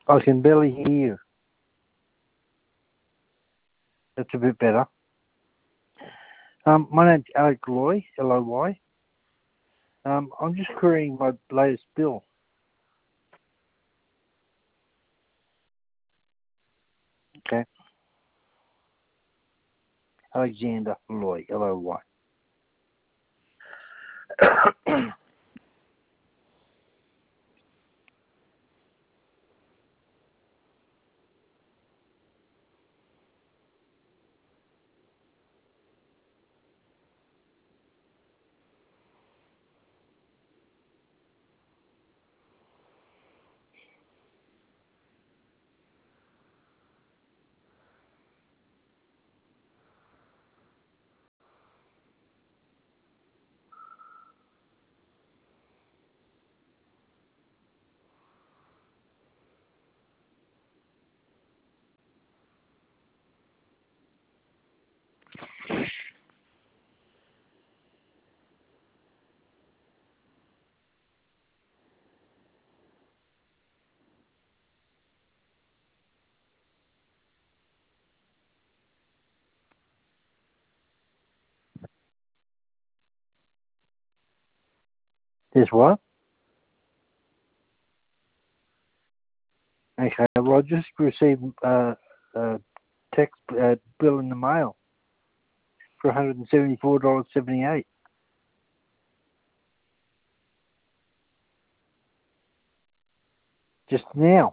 I can barely hear you. That's a bit better. My name's Alec Loy, L-O-Y. I'm just querying my latest bill. Okay. Alexander Loy, L-O-Y. There's what? Okay, well, I just received a text bill in the mail for $174.78. Just now.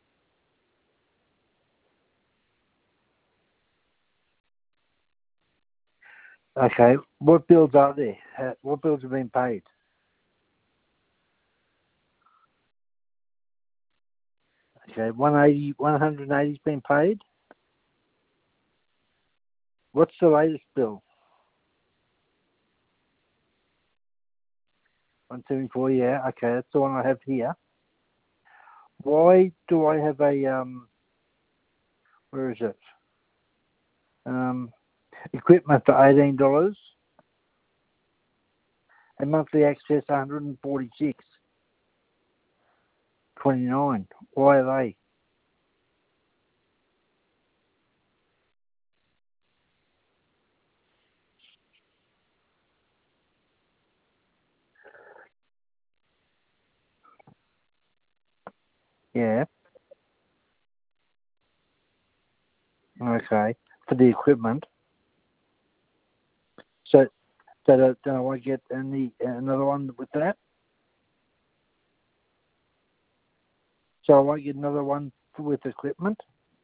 Okay, what bills are there? What bills have been paid? Okay, 180's been paid. What's the latest bill? 174, yeah, okay, that's the one I have here. Why do I have a, where is it? Equipment for $18 and monthly access $146.29. Why are they? Yeah, okay, for the equipment. So do I get another one with that? So I won't get another one with equipment?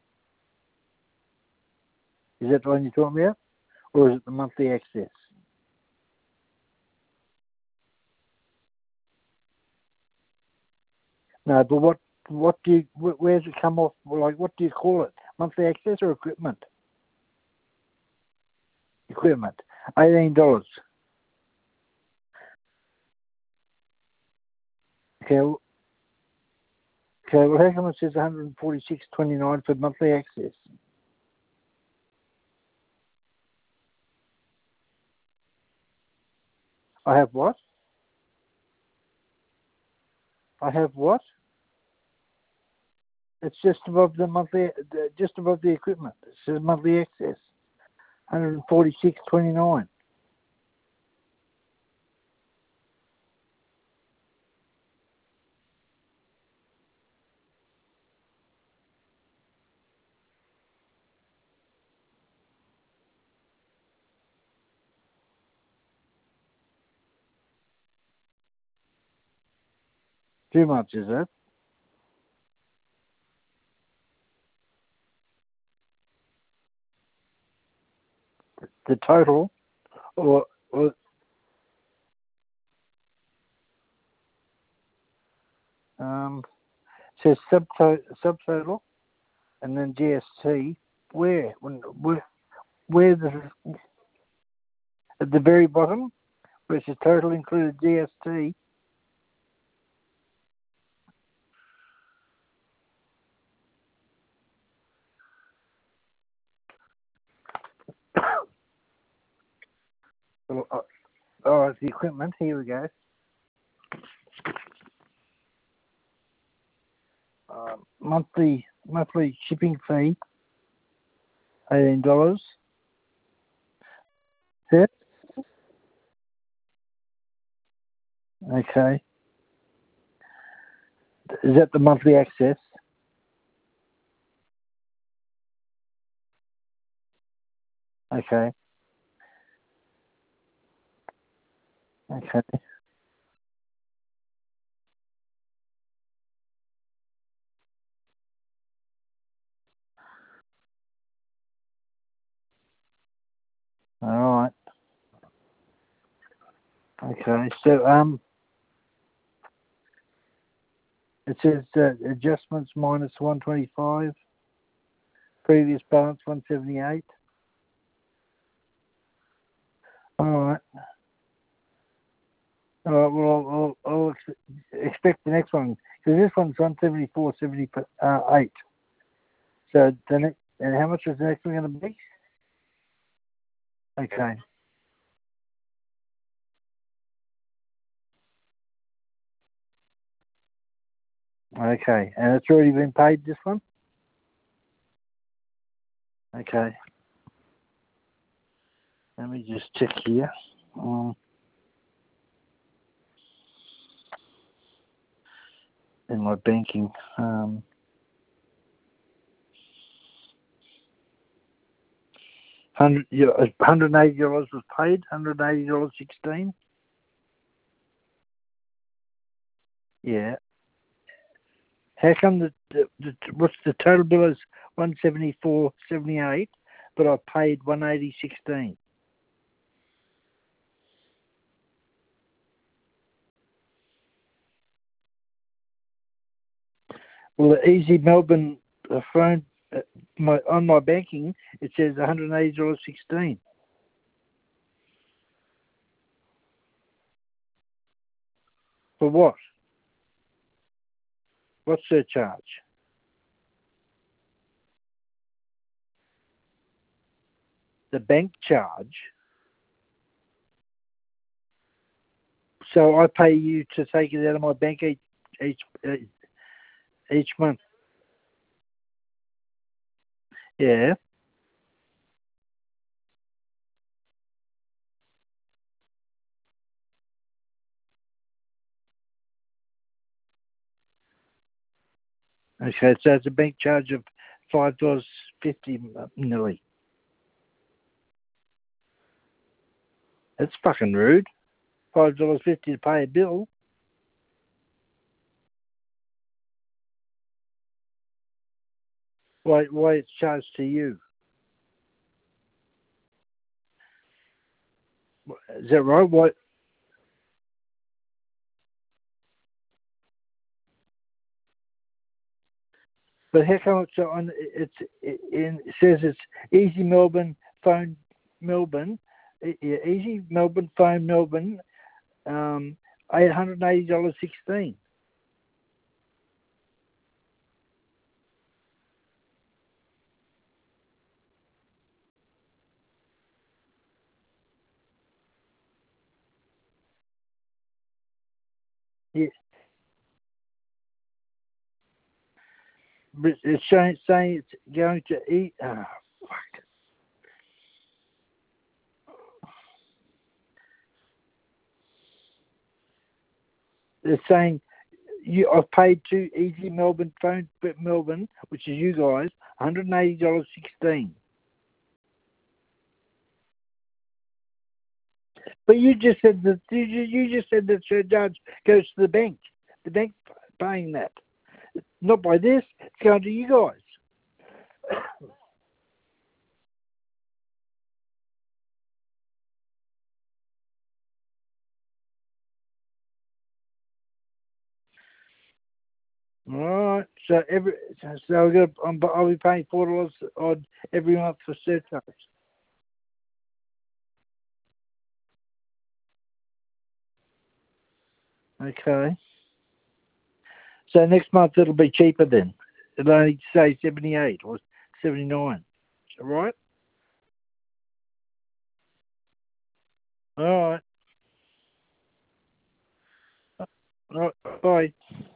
Is that the one you're talking about? Or is it the monthly access? No, but where's it come off? Like, what do you call it? Monthly access or equipment? Equipment. $18. Okay, well, how come it says $146.29 for monthly access? I have what? I have what? It's just above just above the equipment. It says monthly access, $146.29. Too much, is it? The total, or says subtotal, and then GST. Where at the very bottom, where it says total included GST. Oh, it's the equipment. Here we go. monthly shipping fee, $18. Yeah. Okay. Is that the monthly access? Okay. Okay. All right. Okay. So it says adjustments minus 125, previous balance 178. All right. All right. Well, I'll expect the next one because this one's 174.78. So the next, and how much is the next one going to be? Okay. Okay. And it's already been paid, this one? Okay. Let me just check here. In my banking. $180 was paid. $180.16. Yeah. How come what's the total bill is 174.78, but I paid 180.16? Well, the Easy Melbourne phone on my banking it says $180.16. For what? What surcharge? The bank charge. So I pay you to take it out of my bank each each month. Yeah. Okay, so it's a bank charge of $5.50 nearly. That's fucking rude. $5.50 to pay a bill. Why it's charged to you? Is that right? What? But how come it's on? It says it's Easy Melbourne phone Melbourne, Easy Melbourne phone Melbourne, $880.16. Yeah, but it's saying it's going to eat. Oh, fuck. It's saying I've paid to Easy Melbourne phone Melbourne, which is you guys, $180.16. But you just said that you just said that Sir Judge goes to the bank. The bank paying that. Not by this. It's going to you guys. All right. So I'll be paying $4 odd every month for surcharge. Okay. So next month it'll be cheaper then. It'll only say 78 or 79. All right. All right. All right. Bye.